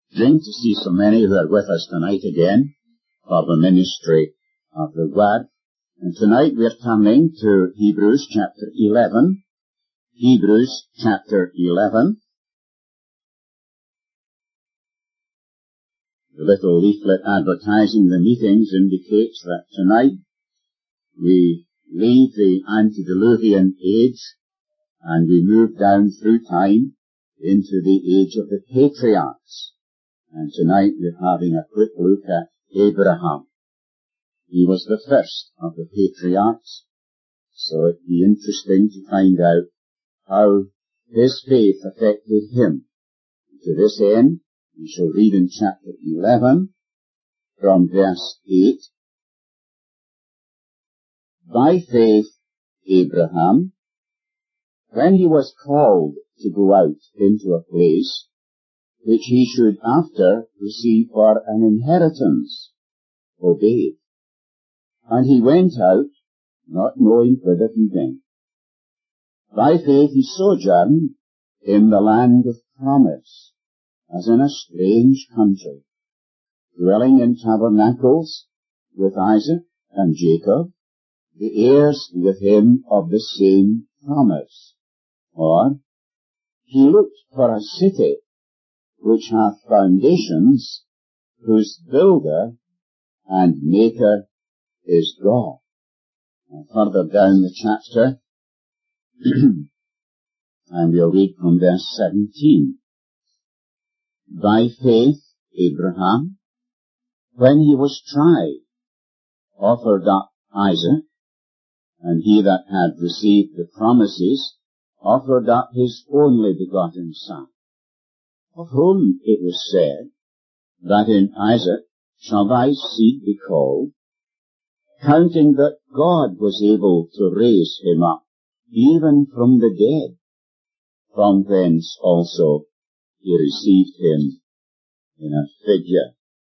encouraging to see so many who are with us tonight again for the ministry of the Word. And tonight we're turning to Hebrews chapter 11. Hebrews chapter 11. The little leaflet advertising the meetings indicates that tonight we leave the antediluvian age and we move down through time into the age of the patriarchs. And tonight we're having a quick look at Abraham. He was the first of the patriarchs, so it'd be interesting to find out how his faith affected him. To this end, we shall read in chapter 11 from verse 8. By faith, Abraham, when he was called to go out into a place which he should after receive for an inheritance, obeyed. And he went out, not knowing whither he went. By faith he sojourned in the land of promise, as in a strange country, dwelling in tabernacles with Isaac and Jacob, the heirs with him of the same promise. Or, he looked for a city which hath foundations, whose builder and maker is God. And further down the chapter, and we'll read from verse 17. By faith, Abraham, when he was tried, offered up Isaac, and he that had received the promises offered up his only begotten son, of whom it was said, that in Isaac shall thy seed be called, counting that God was able to raise him up, even from the dead, from whence also he received him in a figure.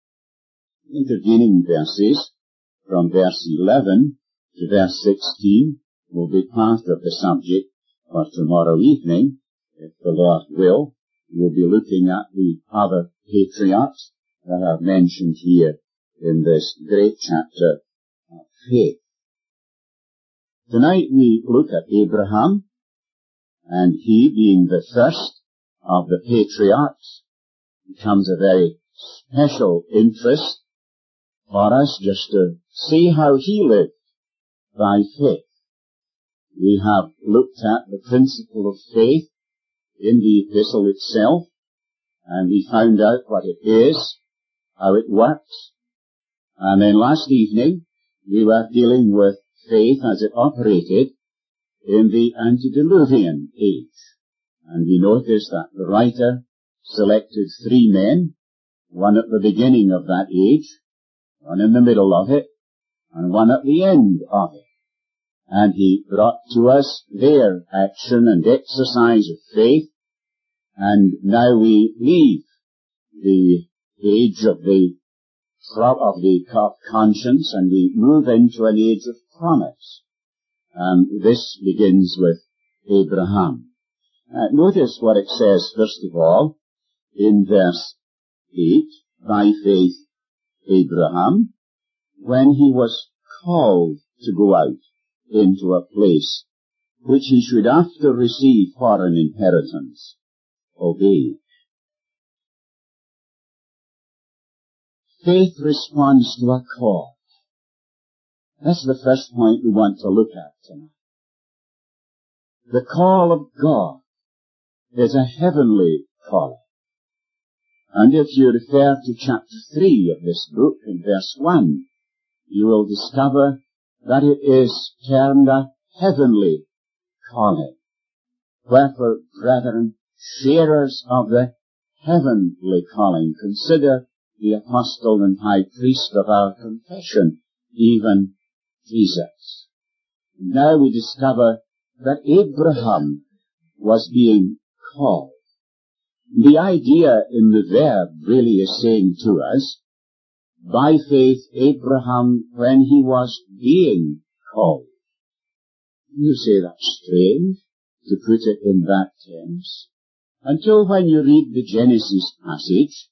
Intervening verses from verse 11 to verse 16 will be part of the subject for tomorrow evening, if the Lord will. We'll be looking at the other patriarchs that are mentioned here in this great chapter of faith. Tonight we look at Abraham, and he, being the first of the patriarchs, becomes a very special interest for us just to see how he lived by faith. We have looked at the principle of faith in the epistle itself, and we found out what it is, how it works. And then last evening, we were dealing with faith as it operated in the antediluvian age. And we noticed that the writer selected three men, one at the beginning of that age, one in the middle of it, and one at the end of it. And he brought to us their action and exercise of faith. And now we leave the age of the conscience and we move into an age of promise. And this begins with Abraham. Notice what it says, first of all, in verse 8, by faith Abraham, when he was called to go out into a place which he should after receive for an inheritance, obeyed. Faith responds to a call. That's the first point we want to look at tonight. The call of God is a heavenly calling. And if you refer to chapter 3 of this book in verse 1, you will discover that it is termed a heavenly calling. Wherefore, brethren, sharers of the heavenly calling, consider the apostle and high priest of our confession, even Jesus. Now we discover that Abraham was being called. The idea in the verb really is saying to us, by faith Abraham when he was being called. You say that's strange to put it in that tense, until when you read the Genesis passage,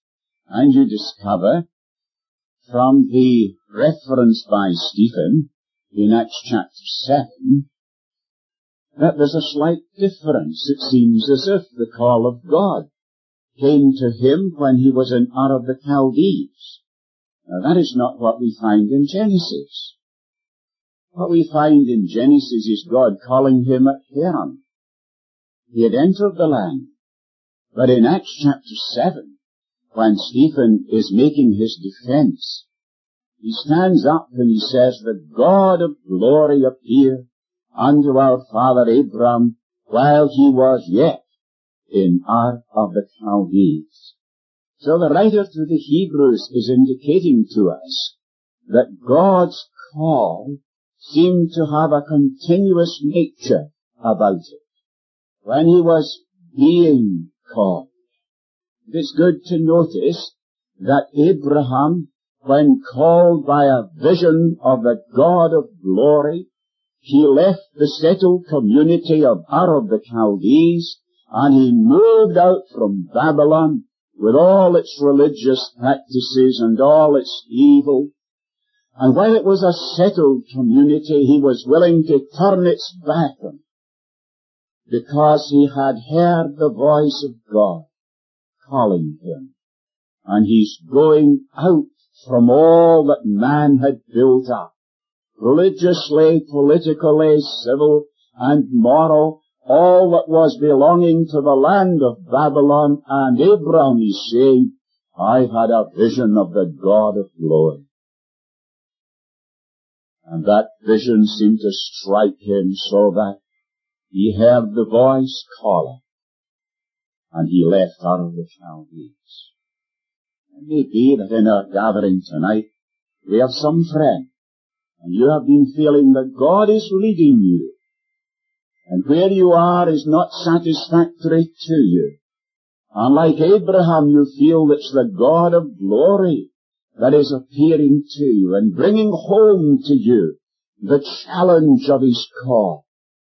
And you discover from the reference by Stephen in Acts chapter 7 that there's a slight difference. It seems as if the call of God came to him when he was in Ur of the Chaldees. Now that is not what we find in Genesis. What we find in Genesis is God calling him at Haran. He had entered the land. But in Acts chapter 7, when Stephen is making his defense, he stands up and he says, "The God of glory appeared unto our father Abraham while he was yet in Ur of the Chaldees." So the writer to the Hebrews is indicating to us that God's call seemed to have a continuous nature about it. When he was being called, it's good to notice that Abraham, when called by a vision of the God of glory, he left the settled community of Ur of the Chaldees, and he moved out from Babylon with all its religious practices and all its evil. And while it was a settled community, he was willing to turn its back on it, because he had heard the voice of God calling him. And he's going out from all that man had built up, religiously, politically, civil, and moral, all that was belonging to the land of Babylon. And Abraham is saying, "I've had a vision of the God of glory." And that vision seemed to strike him so that he heard the voice calling, and he left out of the Chaldees. It may be that in our gathering tonight we have some friend, and you have been feeling that God is leading you, and where you are is not satisfactory to you. And like Abraham, you feel it's the God of glory that is appearing to you and bringing home to you the challenge of his call.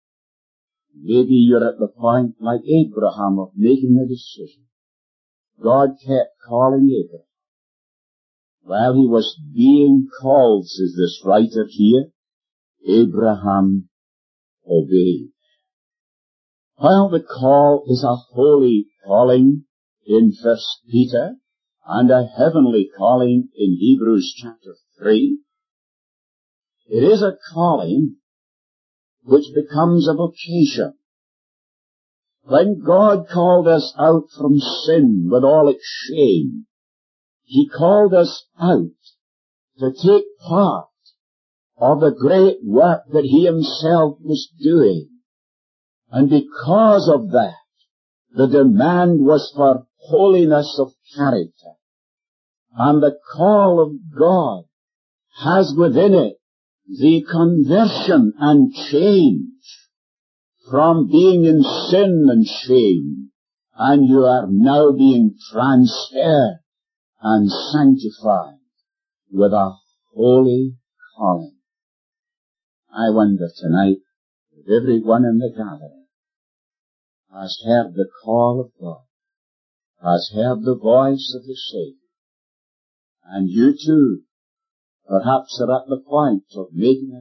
Maybe you're at the point, like Abraham, of making a decision. God kept calling Abraham. While he was being called, says this writer here, Abraham obeyed. While the call is a holy calling in 1 Peter and a heavenly calling in Hebrews chapter 3, it is a calling which becomes a vocation. When God called us out from sin with all its shame, he called us out to take part of the great work that he himself was doing. And because of that, the demand was for holiness of character. And the call of God has within it the conversion and change from being in sin and shame, and you are now being transferred and sanctified with a holy calling. I wonder tonight if everyone in the gathering has heard the call of God, has heard the voice of the Savior, and you too perhaps are at the point of making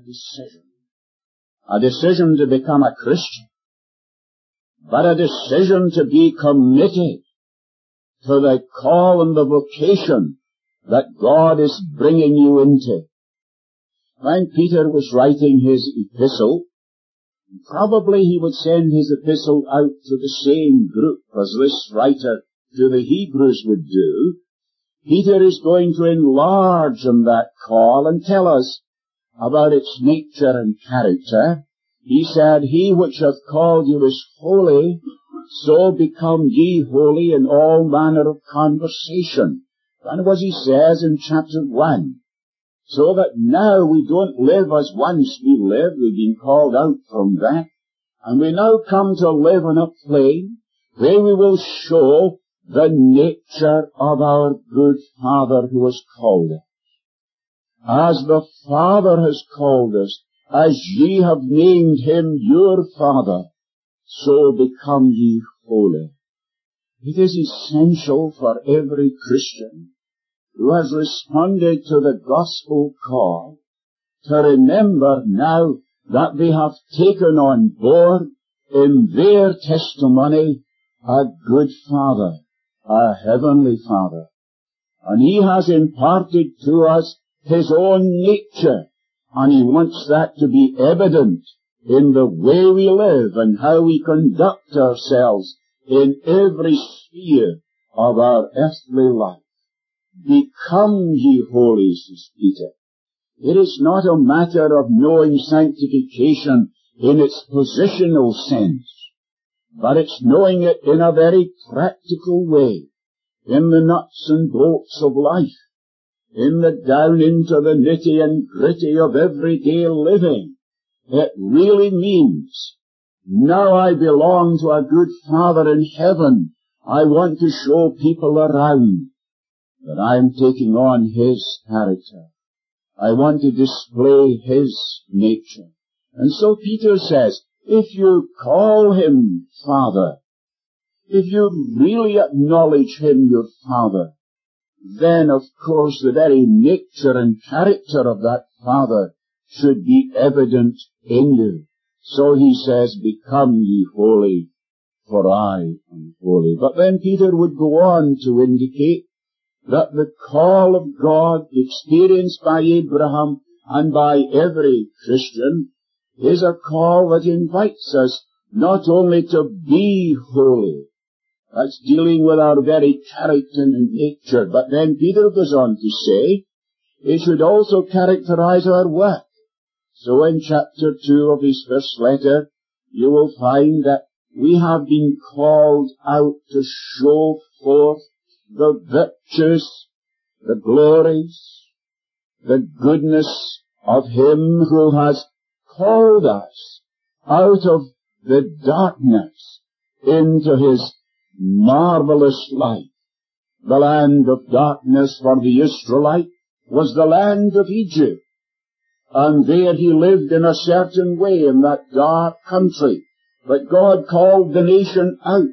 a decision to become a Christian, but a decision to be committed to the call and the vocation that God is bringing you into. When Peter was writing his epistle, probably he would send his epistle out to the same group as this writer to the Hebrews would do. Peter is going to enlarge on that call and tell us about its nature and character. He said, "He which hath called you is holy, so become ye holy in all manner of conversation." And what he says in chapter 1. So that now we don't live as once we lived. We've been called out from that. And we now come to live on a plane where we will show the nature of our good Father who has called us. As the Father has called us, as ye have named him your Father, so become ye holy. It is essential for every Christian who has responded to the gospel call to remember now that they have taken on board in their testimony a good Father, a heavenly Father. And He has imparted to us His own nature, and He wants that to be evident in the way we live and how we conduct ourselves in every sphere of our earthly life. Become ye holy, says Peter. It is not a matter of knowing sanctification in its positional sense, but it's knowing it in a very practical way, in the nuts and bolts of life, in the down into the nitty and gritty of everyday living. It really means, now I belong to a good Father in heaven. I want to show people around that I'm taking on His character. I want to display His nature. And so Peter says, if you call Him Father, if you really acknowledge Him your Father, then of course the very nature and character of that Father should be evident in you. So he says, become ye holy, for I am holy. But then Peter would go on to indicate that the call of God experienced by Abraham and by every Christian is a call that invites us not only to be holy, that's dealing with our very character and nature, but then Peter goes on to say it should also characterize our work. So in chapter 2 of his first letter, you will find that we have been called out to show forth the virtues, the glories, the goodness of Him who has called us out of the darkness into His marvelous light. The land of darkness for the Israelite was the land of Egypt. And there he lived in a certain way in that dark country. But God called the nation out.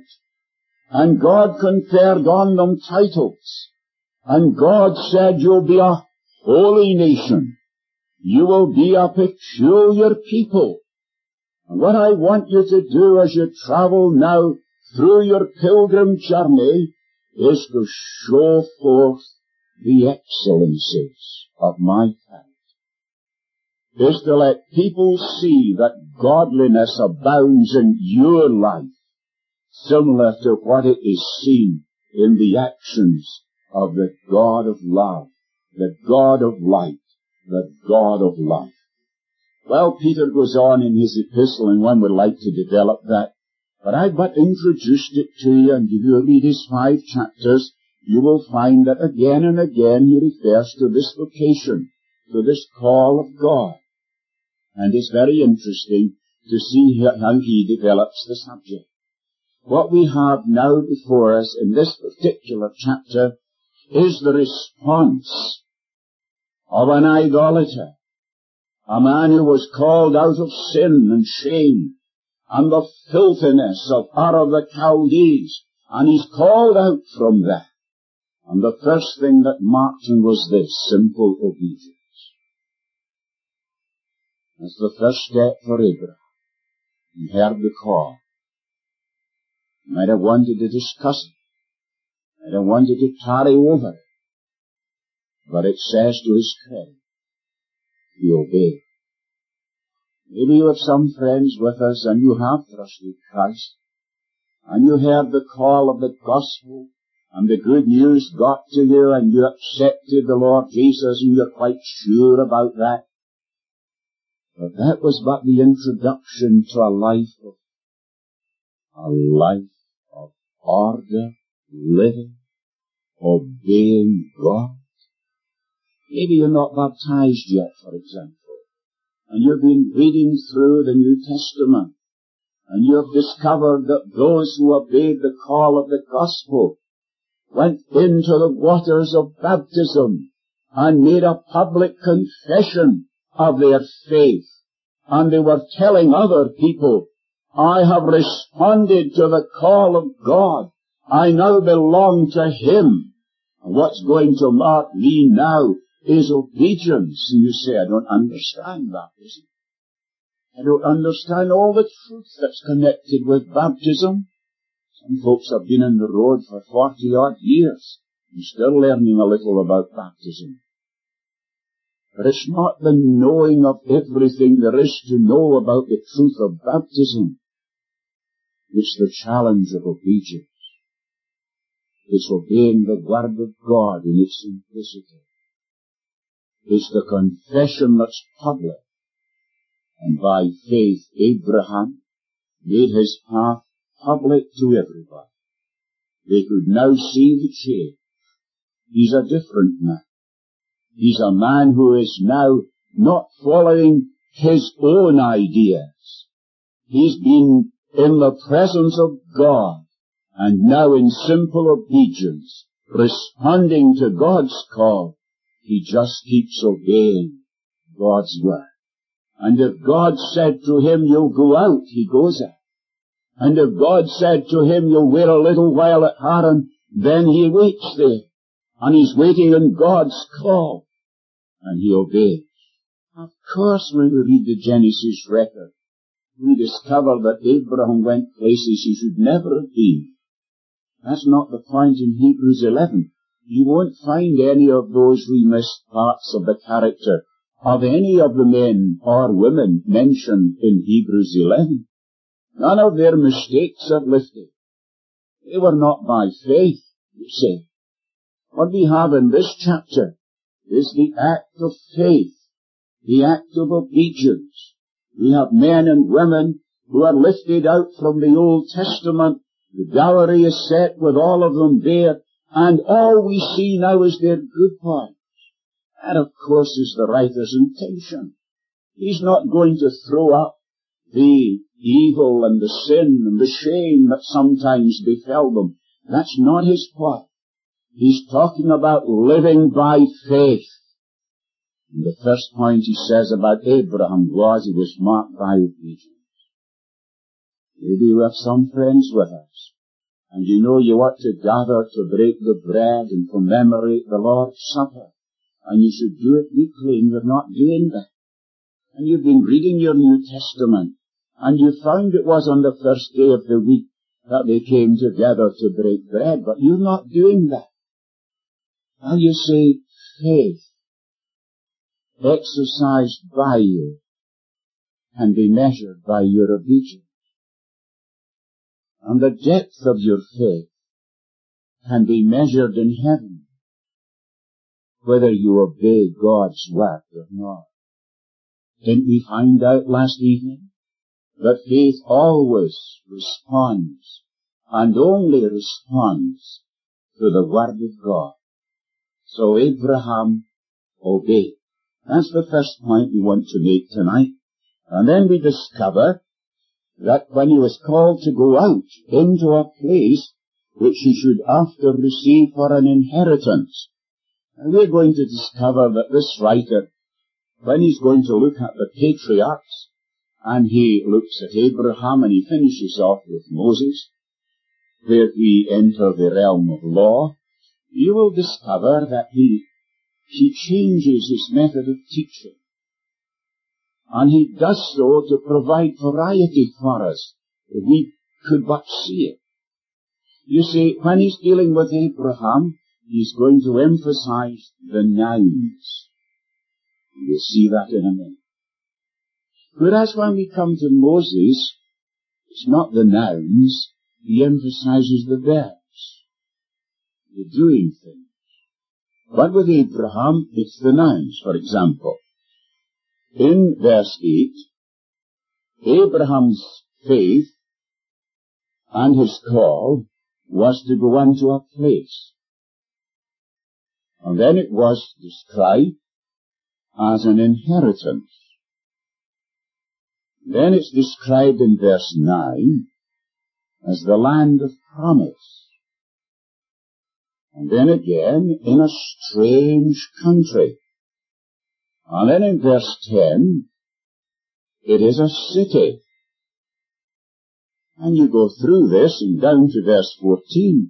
And God conferred on them titles. And God said, you'll be a holy nation. You will be a peculiar people. And what I want you to do as you travel now through your pilgrim journey is to show forth the excellencies of my character. Is to let people see that godliness abounds in your life, similar to what it is seen in the actions of the God of love, the God of light, the God of life. Well, Peter goes on in his epistle, and one would like to develop that, but I've but introduced it to you, and if you read his 5 chapters, you will find that again and again he refers to this vocation, to this call of God. And it's very interesting to see how he develops the subject. What we have now before us in this particular chapter is the response of an idolater, a man who was called out of sin and shame and the filthiness of Ur of the Chaldees, and he's called out from that. And the first thing that marked him was this, simple obedience. That's the first step for Abraham. He heard the call. He might have wanted to discuss it. Might have wanted to tarry over it. But it says to his credit, he obeyed. Maybe you have some friends with us and you have trusted Christ. And you heard the call of the gospel and the good news got to you and you accepted the Lord Jesus and you're quite sure about that. But that was but the introduction to a life of order, living, obeying God. Maybe you're not baptized yet, for example, and you've been reading through the New Testament, and you've discovered that those who obeyed the call of the gospel went into the waters of baptism and made a public confession of their faith. And they were telling other people, I have responded to the call of God. I now belong to Him. And what's going to mark me now is obedience. And you say, I don't understand baptism. I don't understand all the truth that's connected with baptism. Some folks have been on the road for 40-odd years and still learning a little about baptism. But it's not the knowing of everything there is to know about the truth of baptism. It's the challenge of obedience. It's obeying the Word of God in its simplicity. It's the confession that's public. And by faith, Abraham made his path public to everybody. They could now see the change. He's a different man. He's a man who is now not following his own ideas. He's been in the presence of God, and now in simple obedience, responding to God's call, he just keeps obeying God's word. And if God said to him, you'll go out, he goes out. And if God said to him, you'll wait a little while at Haran, then he waits there. And he's waiting on God's call. And he obeys. Of course, when we read the Genesis record, we discover that Abraham went places he should never have been. That's not the point in Hebrews 11. You won't find any of those remissed parts of the character of any of the men or women mentioned in Hebrews 11. None of their mistakes are lifted. They were not by faith, you say. What we have in this chapter is the act of faith, the act of obedience. We have men and women who are lifted out from the Old Testament. The gallery is set with all of them there, and all we see now is their good points. That, of course, is the writer's intention. He's not going to throw up the evil and the sin and the shame that sometimes befell them. That's not his point. He's talking about living by faith. And the first point he says about Abraham was he was marked by obedience. Maybe we have some friends with us, and you know you ought to gather to break the bread and commemorate the Lord's Supper, and you should do it weekly, and you're not doing that. And you've been reading your New Testament, and you found it was on the first day of the week that they came together to break bread, but you're not doing that. Now you say, faith, exercised by you, can be measured by your obedience. And the depth of your faith can be measured in heaven, whether you obey God's word or not. Didn't we find out last evening that faith always responds, and only responds, to the word of God? So Abraham obeyed. That's the first point we want to make tonight. And then we discover that when he was called to go out into a place which he should after receive for an inheritance, and we're going to discover that this writer, when he's going to look at the patriarchs, and he looks at Abraham and he finishes off with Moses, where we enter the realm of law, you will discover that he changes his method of teaching. And he does so to provide variety for us, if we could but see it. You see, when he's dealing with Abraham, he's going to emphasize the nouns. We'll see that in a minute. Whereas when we come to Moses, it's not the nouns, he emphasizes the verbs, the doing things. But with Abraham, it's the nouns. For example, in verse 8, Abraham's faith and his call was to go unto a place. And then it was described as an inheritance. Then it's described in verse 9 as the land of promise. And then again in a strange country. And then in verse 10, it is a city. And you go through this and down to verse 14,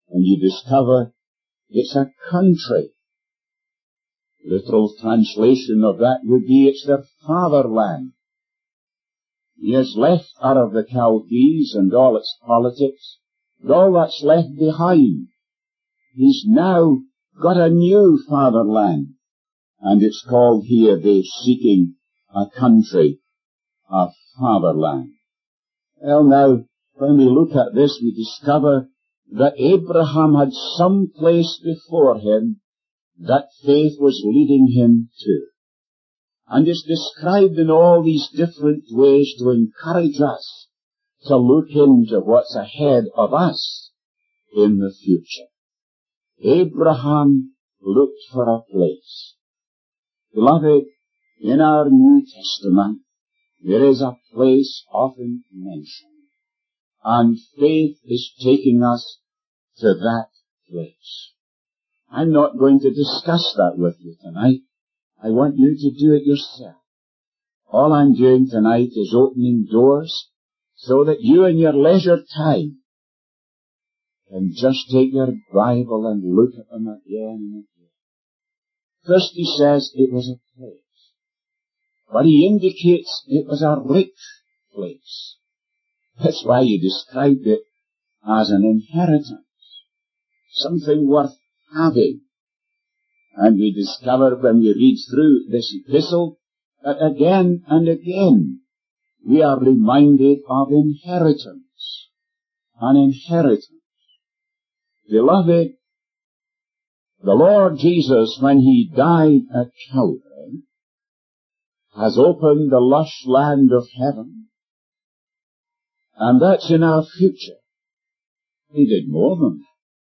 and you discover it's a country. Literal translation of that would be it's their fatherland. He has left out of the Chaldees and all its politics, and all that's left behind. He's now got a new fatherland, and it's called here, they're seeking a country, a fatherland. Well now, when we look at this, we discover that Abraham had some place before him that faith was leading him to. And it's described in all these different ways to encourage us to look into what's ahead of us in the future. Abraham looked for a place. Beloved, in our New Testament, there is a place often mentioned, and faith is taking us to that place. I'm not going to discuss that with you tonight. I want you to do it yourself. All I'm doing tonight is opening doors so that you in your leisure time can just take your Bible and look at them again and again. First he says it was a place, but he indicates it was a rich place. That's why he described it as an inheritance, something worth having. And we discover when we read through this epistle that again and again we are reminded of inheritance. An inheritance. Beloved, the Lord Jesus, when he died at Calvary, has opened the lush land of heaven, and that's in our future. He did more than that.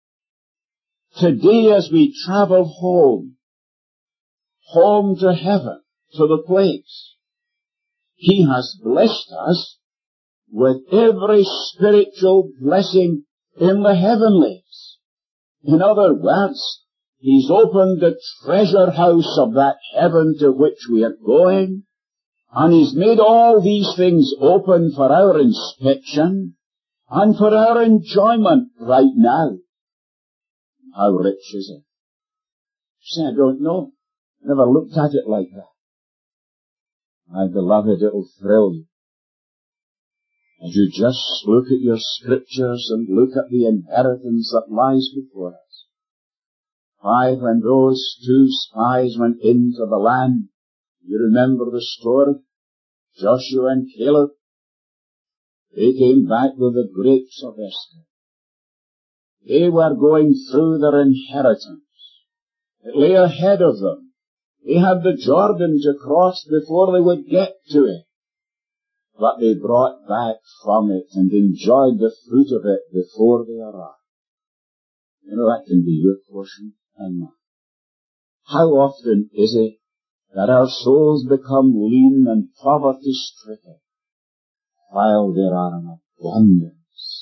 Today as we travel home to heaven, to the place, he has blessed us with every spiritual blessing in the heavenlies. In other words, he's opened the treasure house of that heaven to which we are going, and he's made all these things open for our inspection and for our enjoyment right now. How rich is it? Say, I don't know. Never looked at it like that. My beloved, it'll thrill you. As you just look at your scriptures and look at the inheritance that lies before us. Why, when those two spies went into the land, you remember the story? Joshua and Caleb. They came back with the grapes of Esther. They were going through their inheritance. It lay ahead of them. They had the Jordan to cross before they would get to it. But they brought back from it and enjoyed the fruit of it before they arrived. You know, that can be your portion and mine. How often is it that our souls become lean and poverty-stricken while there are an abundance?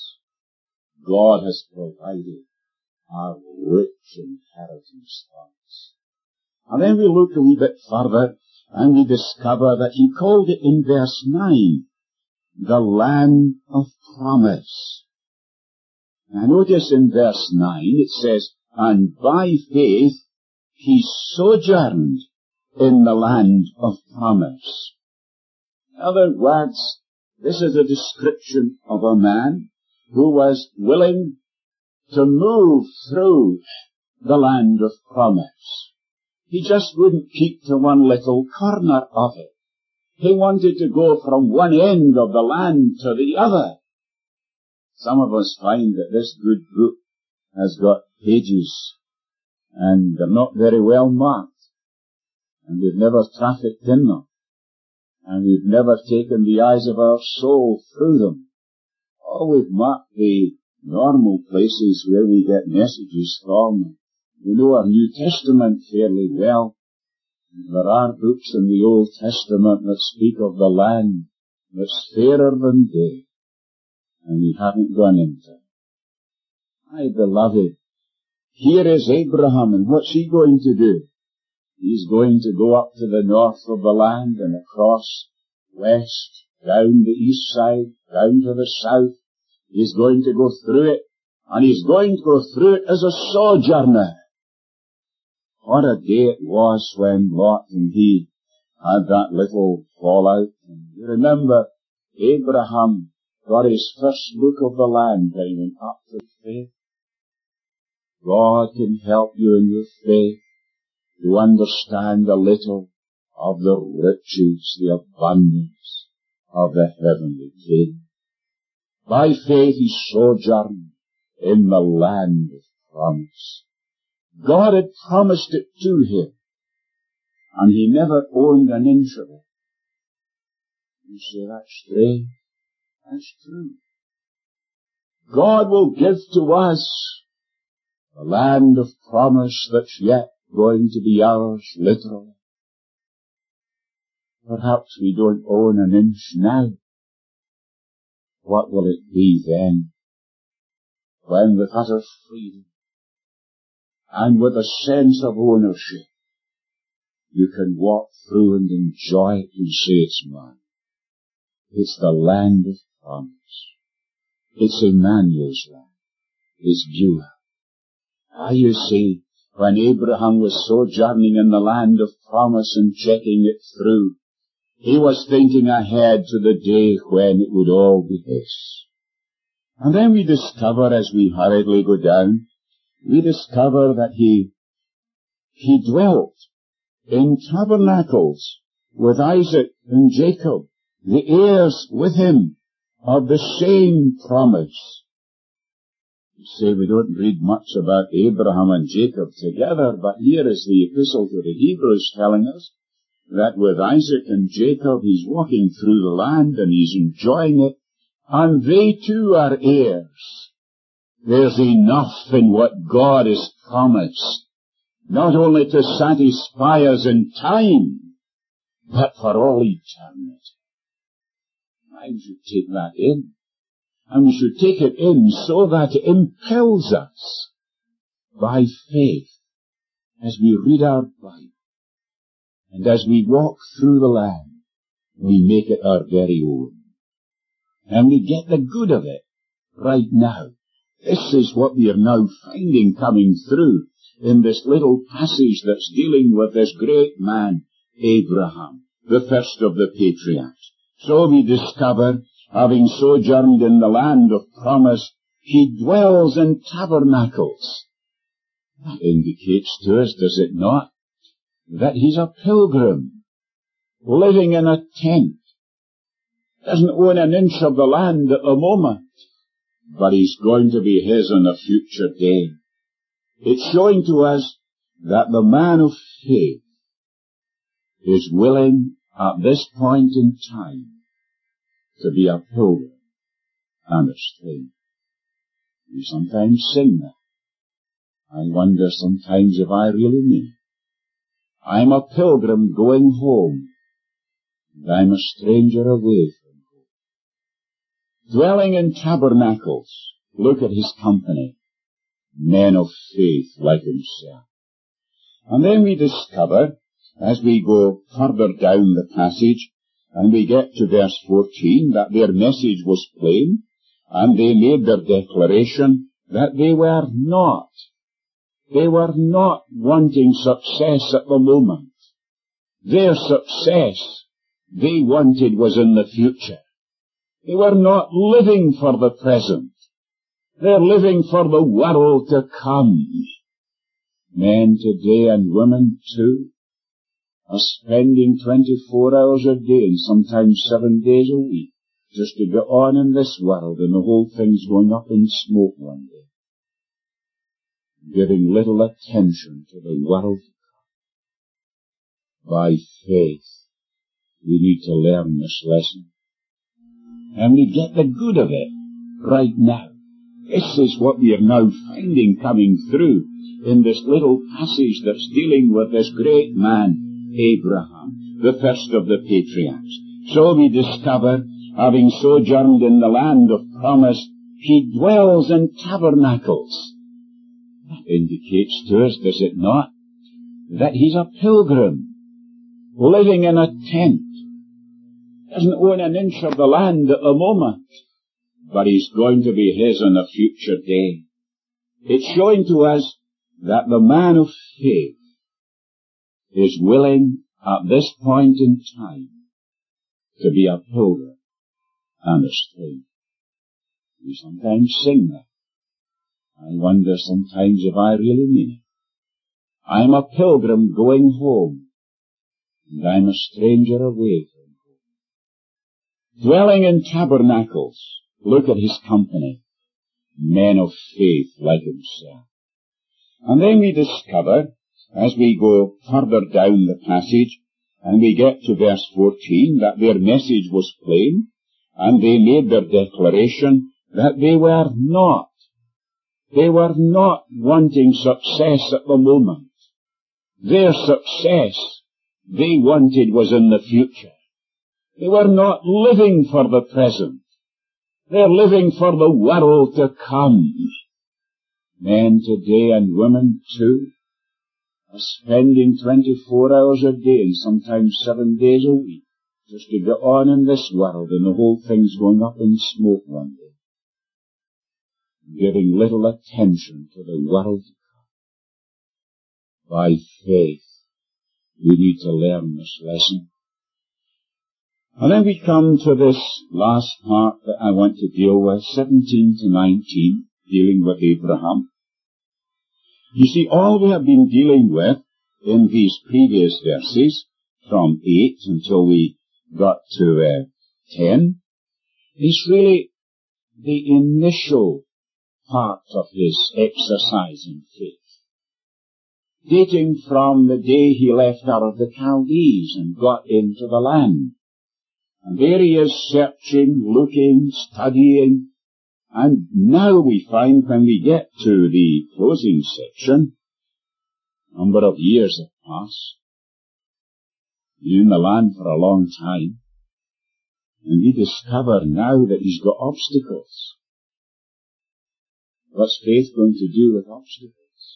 God has provided a rich inheritance for us. And then we look a wee bit further and we discover that he called it in verse 9, the land of promise. Now notice in verse 9 it says, and by faith he sojourned in the land of promise. In other words, this is a description of a man who was willing to move through the land of promise. He just wouldn't keep to one little corner of it. He wanted to go from one end of the land to the other. Some of us find that this good book has got pages and they're not very well marked, and we've never trafficked in them, and we've never taken the eyes of our soul through them. Oh, we've marked the normal places where we get messages from. We know our New Testament fairly well. There are books in the Old Testament that speak of the land that's fairer than day, and we haven't gone into it. My beloved, here is Abraham, and what's he going to do? He's going to go up to the north of the land and across west, down the east side, down to the south. He's going to go through it, and he's going to go through it as a sojourner. What a day it was when Lot and he had that little fallout. And you remember Abraham got his first look of the land when he went up to faith. God can help you in your faith to understand a little of the riches, the abundance of the heavenly King. By faith he sojourned in the land of promise. God had promised it to him, and he never owned an inch of it. You say, that's strange. That's true. God will give to us the land of promise that's yet going to be ours, literally. Perhaps we don't own an inch now. What will it be then, when with utter freedom and with a sense of ownership, you can walk through and enjoy it and say it's mine? It's the land of promise. It's Emmanuel's land. It's Beulah. You see, when Abraham was sojourning in the land of promise and checking it through, he was thinking ahead to the day when it would all be his. And then we discover, as we hurriedly go down, we discover that he dwelt in tabernacles with Isaac and Jacob, the heirs with him of the same promise. You say we don't read much about Abraham and Jacob together, but here is the epistle to the Hebrews telling us that with Isaac and Jacob he's walking through the land and he's enjoying it, and they too are heirs. There's enough in what God has promised, not only to satisfy us in time, but for all eternity. I should take that in. And we should take it in so that it impels us by faith as we read our Bible. And as we walk through the land, we make it our very own. And we get the good of it right now. This is what we are now finding coming through in this little passage that's dealing with this great man, Abraham, the first of the patriarchs. So we discover, having sojourned in the land of promise, he dwells in tabernacles. That indicates to us, does it not, that he's a pilgrim, living in a tent. Doesn't own an inch of the land at the moment, but he's going to be his on a future day. It's showing to us that the man of faith is willing at this point in time to be a pilgrim and a stranger. We sometimes sing that. I wonder sometimes if I really mean it. I'm a pilgrim going home, and I'm a stranger away from home. Dwelling in tabernacles, look at his company, men of faith like himself. And then we discover, as we go further down the passage, and we get to verse 14, that their message was plain, and they made their declaration that they were not wanting success at the moment. Their success they wanted was in the future. They were not living for the present. They're living for the world to come. Men today and women too are spending 24 hours a day and sometimes 7 days a week just to get on in this world, and the whole thing's going up in smoke one day. Giving little attention to the world. By faith, we need to learn this lesson. And we get the good of it right now. This is what we are now finding coming through in this little passage that's dealing with this great man, Abraham, the first of the patriarchs. So we discover, having sojourned in the land of promise, he dwells in tabernacles. That indicates to us, does it not, that he's a pilgrim, living in a tent. Doesn't own an inch of the land at the moment, but he's going to be his on a future day. It's showing to us that the man of faith is willing at this point in time to be a pilgrim and a stranger. We sometimes sing that. I wonder sometimes if I really mean it. I'm a pilgrim going home, and I'm a stranger away from home. Dwelling in tabernacles, look at his company, men of faith like himself. And then we discover, as we go further down the passage, and we get to verse 14, that their message was plain, and they made their declaration that they were not wanting success at the moment. Their success, they wanted, was in the future. They were not living for the present. They're living for the world to come. Men today, and women too, are spending 24 hours a day and sometimes 7 days a week just to get on in this world, and the whole thing's going up in smoke one day, giving little attention to the world to come. By faith, we need to learn this lesson. And then we come to this last part that I want to deal with, 17 to 19, dealing with Abraham. You see, all we have been dealing with in these previous verses, from 8 until we got to 10, is really the initial part of his exercise in faith, dating from the day he left out of the Chaldees and got into the land. And there he is searching, looking, studying, and now we find when we get to the closing section, a number of years have passed, in the land for a long time, and we discover now that he's got obstacles. What's faith going to do with obstacles?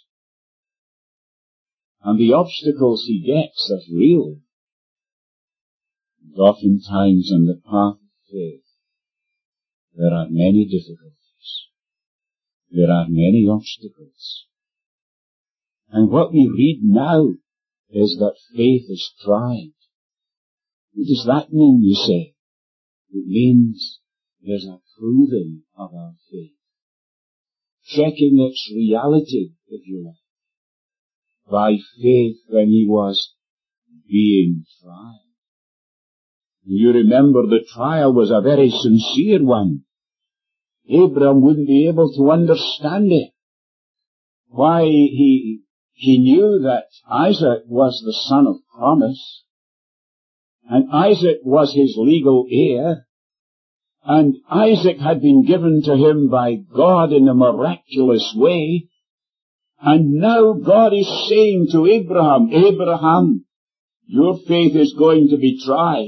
And the obstacles he gets are real. And oftentimes in the path of faith, there are many difficulties. There are many obstacles. And what we read now is that faith is tried. What does that mean, you say? It means there's a proving of our faith. Checking its reality, if you like. By faith when he was being tried. You remember the trial was a very sincere one. Abraham wouldn't be able to understand it. Why, he knew that Isaac was the son of promise, and Isaac was his legal heir, and Isaac had been given to him by God in a miraculous way, and now God is saying to Abraham, Abraham, your faith is going to be tried.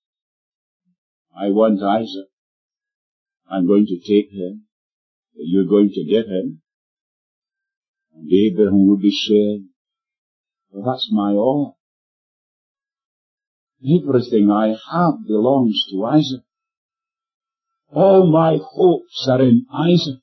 I want Isaac. I'm going to take him, but you're going to give him. And Abraham would be saying, well, that's my all. Everything I have belongs to Isaac. All my hopes are in Isaac.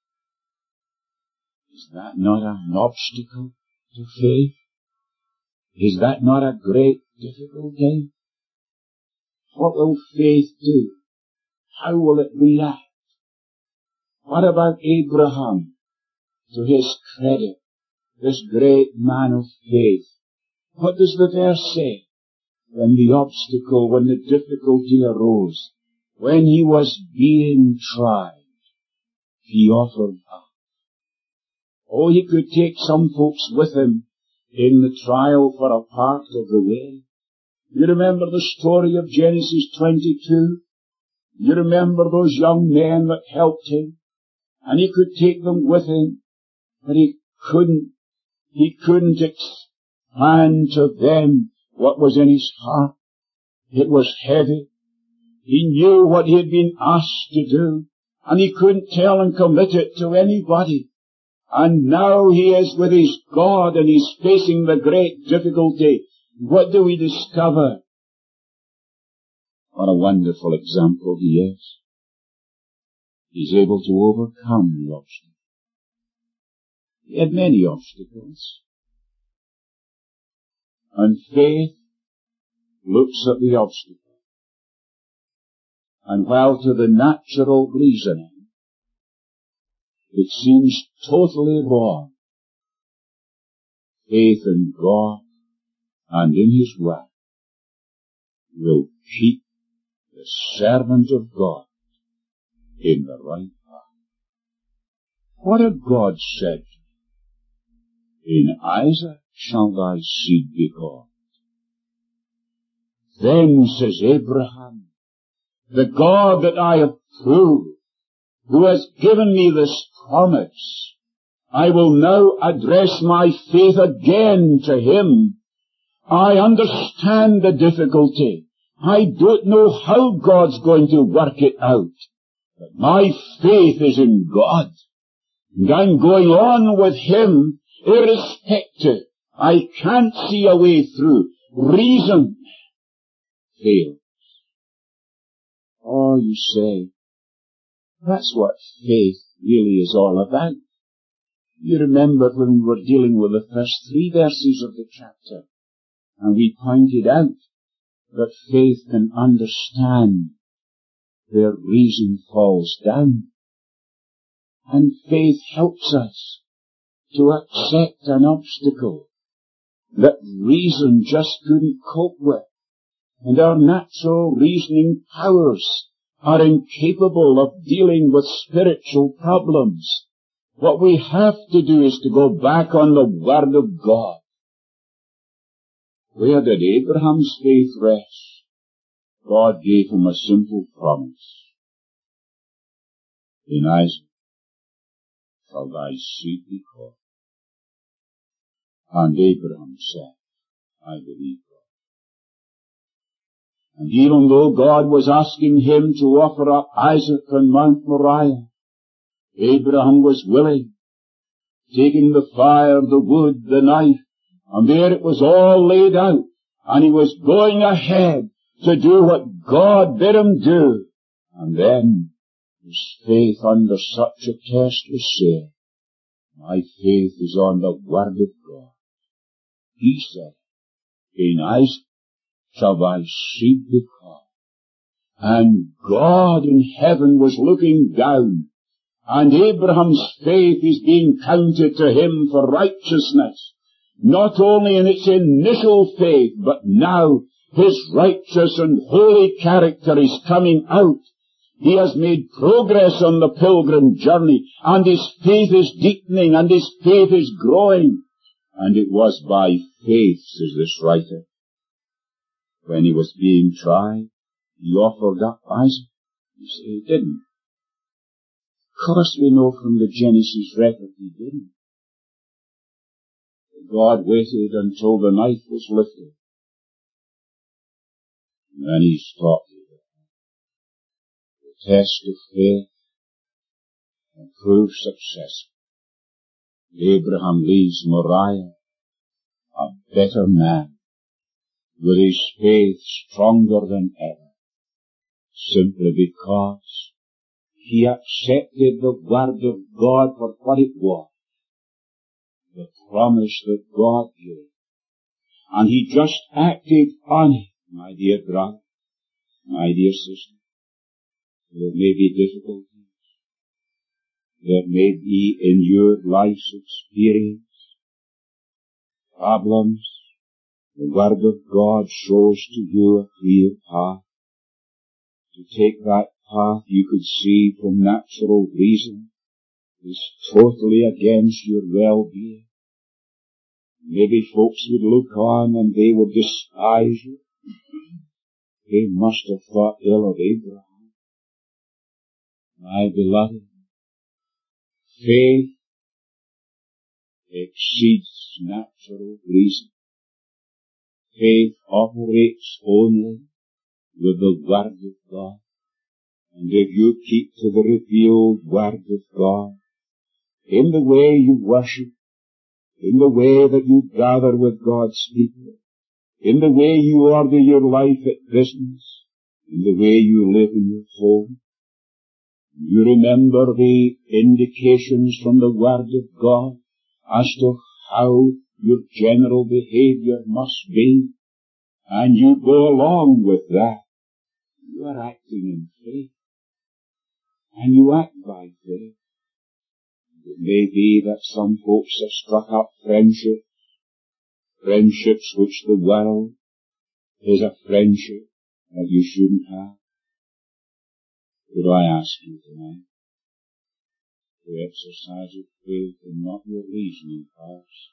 Is that not an obstacle to faith? Is that not a great difficulty? What will faith do? How will it react? What about Abraham? To his credit, this great man of faith. What does the verse say? When the obstacle, when the difficulty arose, when he was being tried, he offered up. Oh, he could take some folks with him in the trial for a part of the way. You remember the story of Genesis 22? You remember those young men that helped him? And he could take them with him, but he couldn't expand to them what was in his heart. It was heavy. He knew what he had been asked to do, and he couldn't tell and commit it to anybody. And now he is with his God, and he's facing the great difficulty. What do we discover? What a wonderful example he is. He's able to overcome the obstacle. He had many obstacles. And faith looks at the obstacle. And while to the natural reasoning it seems totally wrong, faith in God and in His Word will keep the servant of God in the right path. What had God said? In Isaac shall thy seed be called. Then says Abraham, the God that I have proved, who has given me this promise, I will now address my faith again to Him. I understand the difficulty. I don't know how God's going to work it out. But my faith is in God. And I'm going on with Him irrespective. I can't see a way through. Reason fails. Oh, you say, that's what faith really is all about. You remember when we were dealing with the first 3 verses of the chapter, and we pointed out that faith can understand where reason falls down. And faith helps us to accept an obstacle that reason just couldn't cope with. And our natural reasoning powers are incapable of dealing with spiritual problems. What we have to do is to go back on the Word of God. Where did Abraham's faith rest? God gave him a simple promise. In Isaac shall thy seed be called. And Abraham said, I believe God. And even though God was asking him to offer up Isaac on Mount Moriah, Abraham was willing, taking the fire, the wood, the knife, and there it was all laid out, and he was going ahead to do what God bid him do. And then his faith under such a test was saying, my faith is on the Word of God. He said, in Isaac shall thy seed be called. And God in heaven was looking down, and Abraham's faith is being counted to him for righteousness, not only in its initial faith, but now his righteous and holy character is coming out. He has made progress on the pilgrim journey, and his faith is deepening, and his faith is growing. And it was by faith, says this writer, when he was being tried, he offered up Isaac. You say he didn't. Of course we know from the Genesis record he didn't. God waited until the knife was lifted. And then he stopped it. The test of faith and proved successful. Abraham leaves Moriah a better man, with his faith stronger than ever, simply because he accepted the Word of God for what it was, the promise that God gave, and he just acted on it. My dear brother, my dear sister, there may be difficulties, there may be in your life's experience problems. The Word of God shows to you a clear path. To take that path you could see from natural reason is totally against your well-being. Maybe folks would look on and they would despise you. They must have thought ill of Abraham. My beloved, faith exceeds natural reason. Faith operates only with the Word of God. And if you keep to the revealed Word of God, in the way you worship, in the way that you gather with God's people, in the way you order your life at business, in the way you live in your home, you remember the indications from the Word of God, as to how your general behavior must be, and you go along with that, you are acting in faith, and you act by faith. It may be that some folks have struck up friendships which the world is a friendship that you shouldn't have. Could I ask you tonight to exercise your faith and not your reasoning powers?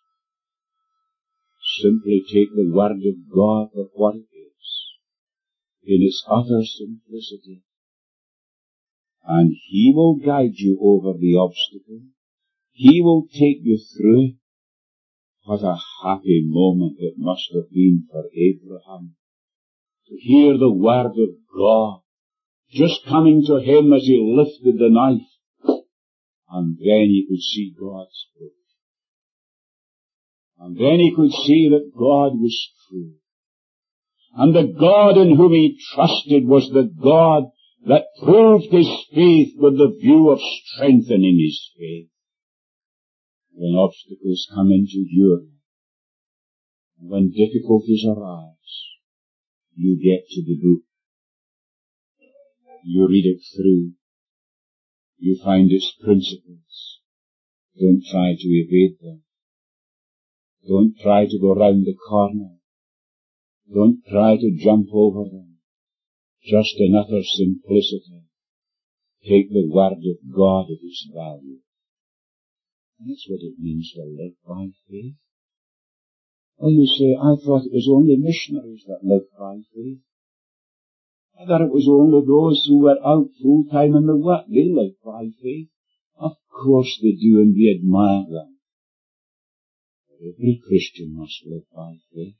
Simply take the Word of God for what it is, in its utter simplicity, and He will guide you over the obstacle. He will take you through it. What a happy moment it must have been for Abraham to hear the Word of God just coming to him as he lifted the knife, and then he could see God's proof. And then he could see that God was true. And the God in whom he trusted was the God that proved his faith with the view of strengthening his faith. When obstacles come into your life, when difficulties arise, you get to the book. You read it through. You find its principles. Don't try to evade them. Don't try to go round the corner. Don't try to jump over them. Just in utter simplicity, take the Word of God at its value. That's what it means to live by faith. Well, you say, I thought it was only missionaries that lived by faith. I thought it was only those who were out full-time in the work. They lived by faith. Of course they do, and we admire them. But every Christian must live by faith.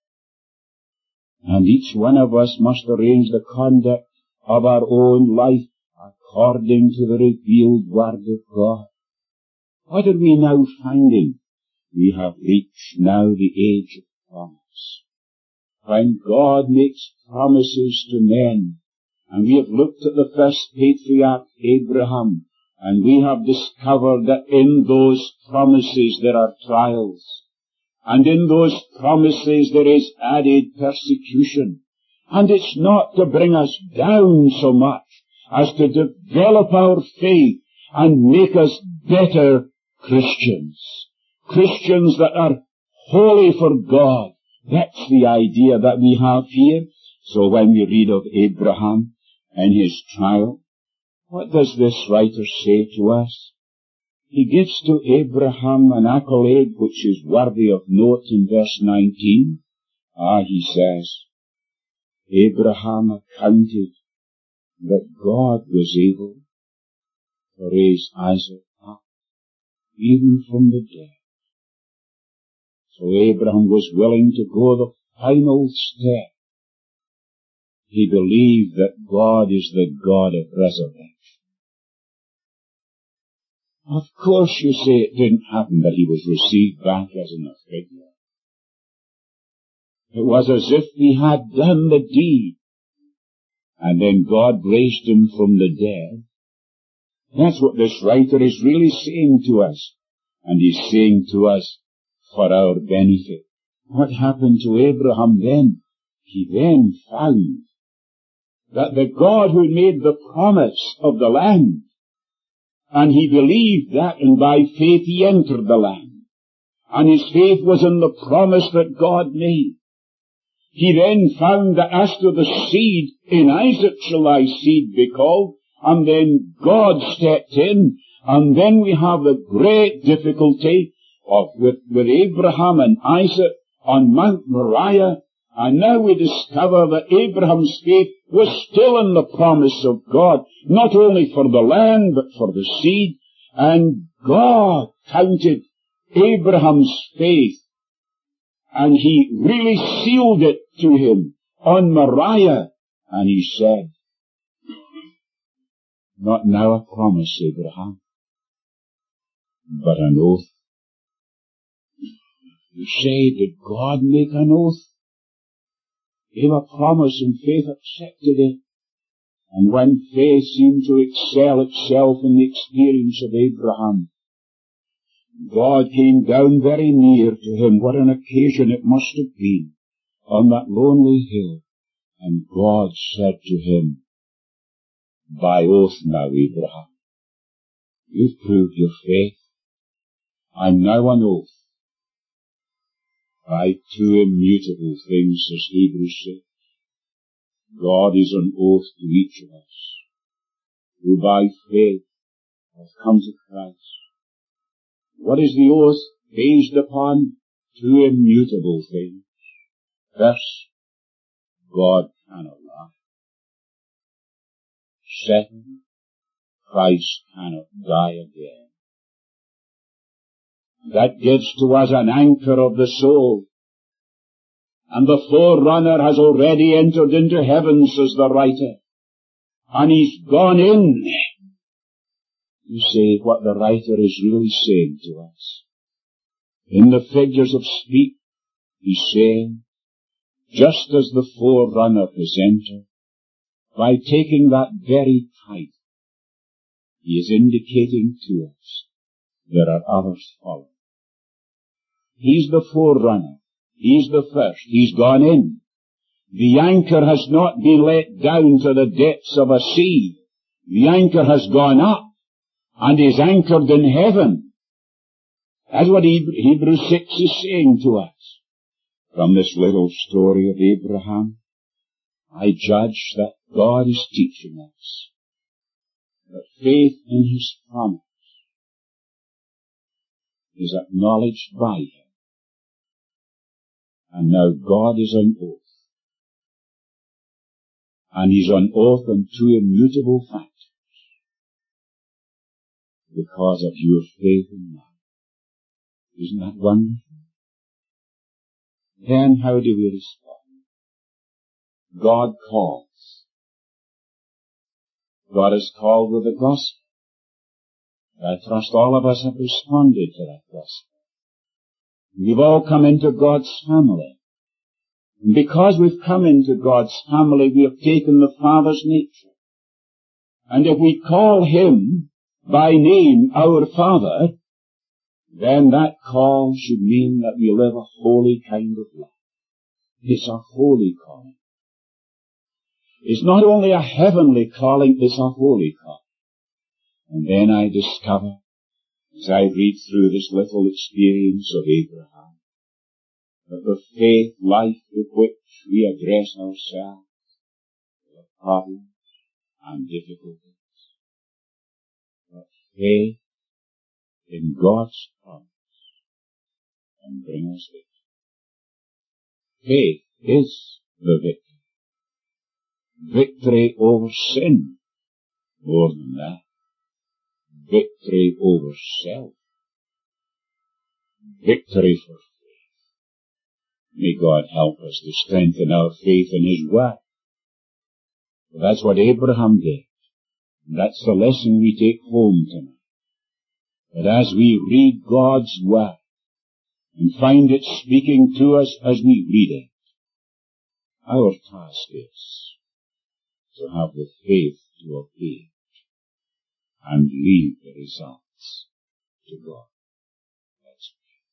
And each one of us must arrange the conduct of our own life according to the revealed Word of God. What are we now finding? We have reached now the age of promise, when God makes promises to men. And we have looked at the first patriarch, Abraham, and we have discovered that in those promises there are trials. And in those promises there is added persecution. And it's not to bring us down so much as to develop our faith and make us better Christians. Christians that are holy for God. That's the idea that we have here. So when we read of Abraham and his trial, what does this writer say to us? He gives to Abraham an accolade which is worthy of note in verse 19. He says, Abraham accounted that God was able to raise Isaac up, even from the dead. So Abraham was willing to go the final step. He believed that God is the God of resurrection. Of course, you say it didn't happen that he was received back as in a figure. It was as if he had done the deed, and then God raised him from the dead. That's what this writer is really saying to us, and he's saying to us for our benefit. What happened to Abraham then? He then found that the God who made the promise of the land, and he believed that, and by faith he entered the land. And his faith was in the promise that God made. He then found that as to the seed, in Isaac shall thy seed be called, and then God stepped in, and then we have the great difficulty with Abraham and Isaac on Mount Moriah, and now we discover that Abraham's faith was still in the promise of God, not only for the land, but for the seed. And God counted Abraham's faith, and he really sealed it to him on Moriah. And he said, not now a promise, Abraham, but an oath. You say, did God make an oath? Gave a promise and faith accepted it. And when faith seemed to excel itself in the experience of Abraham, God came down very near to him. What an occasion it must have been on that lonely hill. And God said to him, by oath now, Abraham, you've proved your faith. I'm now on oath. By two immutable things, as Hebrews says. God is on oath to each of us, who by faith have come to Christ. What is the oath based upon? Two immutable things. First, God cannot lie. Second, Christ cannot die again. That gives to us an anchor of the soul. And the forerunner has already entered into heaven, says the writer. And he's gone in. You say what the writer is really saying to us. In the figures of speech, he's saying, just as the forerunner has entered, by taking that very title, he is indicating to us there are others following. He's the forerunner. He's the first. He's gone in. The anchor has not been let down to the depths of a sea. The anchor has gone up and is anchored in heaven. That's what Hebrews 6 is saying to us. From this little story of Abraham, I judge that God is teaching us that faith in his promise is acknowledged by him. And now God is on oath. And he's on oath on two immutable factors. Because of your faith in man. Isn't that wonderful? Then how do we respond? God calls. God has called with the gospel. I trust all of us have responded to that gospel. We've all come into God's family. And because we've come into God's family, we have taken the Father's nature. And if we call him by name our Father, then that call should mean that we live a holy kind of life. It's a holy calling. It's not only a heavenly calling, it's a holy calling. And then I discover, as I read through this little experience of Abraham, that the faith life with which we address ourselves to problems and difficulties, that faith in God's promise can bring us victory. Faith is the victory. Victory over sin. More than that, victory over self. Victory for faith. May God help us to strengthen our faith in his word. Well, that's what Abraham did. And that's the lesson we take home tonight. That as we read God's word and find it speaking to us as we read it, our task is to have the faith to obey and leave the results to God. Let's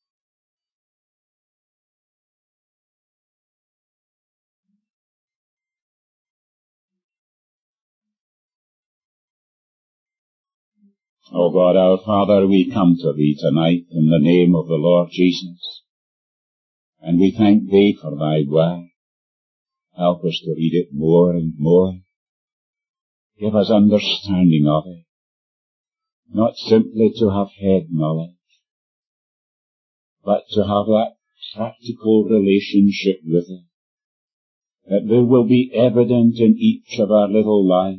pray. Oh God, our Father, we come to thee tonight in the name of the Lord Jesus, and we thank thee for thy word. Help us to read it more and more. Give us understanding of it, not simply to have head knowledge, but to have that practical relationship with it, that there will be evident in each of our little lives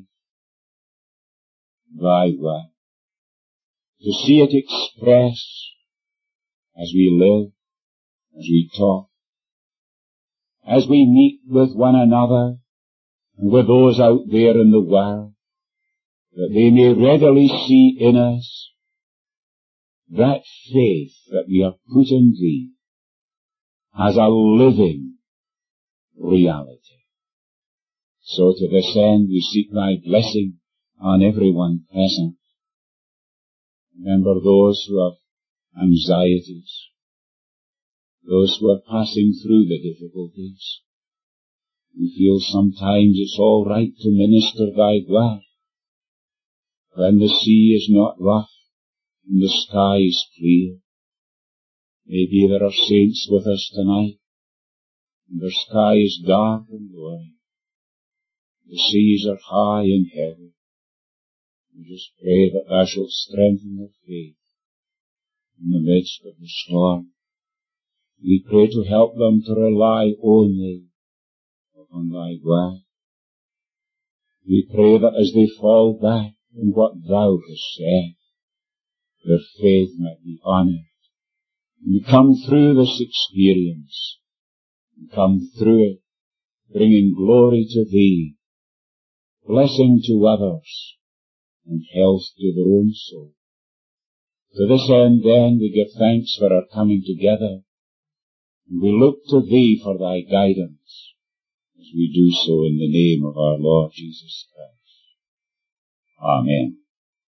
thy word, to see it expressed as we live, as we talk, as we meet with one another and with those out there in the world, that they may readily see in us that faith that we have put in thee as a living reality. So to this end we seek thy blessing on everyone present. Remember those who have anxieties. Those who are passing through the difficulties. We feel sometimes it's all right to minister thy word when the sea is not rough and the sky is clear. Maybe there are saints with us tonight, and their sky is dark and low. The seas are high and heavy. We just pray that thou shalt strengthen their faith in the midst of the storm. We pray to help them to rely only upon thy word. We pray that as they fall back on what thou hast said, their faith might be honored. We come through this experience, and come through it, bringing glory to thee, blessing to others, and health to their own soul. To this end, then, we give thanks for our coming together, and we look to thee for thy guidance, as we do so in the name of our Lord Jesus Christ. Amen.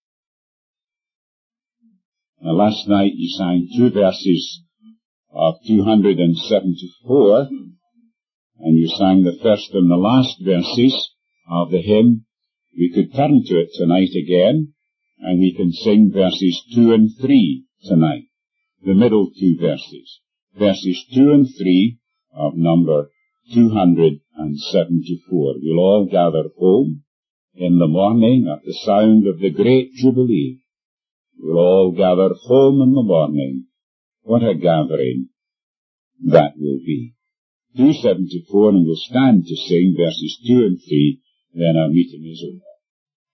Now, last night you sang 2 verses of 274, and you sang the first and the last verses of the hymn. We could turn to it tonight again, and we can sing verses 2 and 3 tonight, the middle 2 verses. Verses 2 and 3 of number 274. We'll all gather home in the morning at the sound of the great Jubilee. We'll all gather home in the morning. What a gathering that will be. 274, and we'll stand to sing verses 2 and 3, then our meeting is over.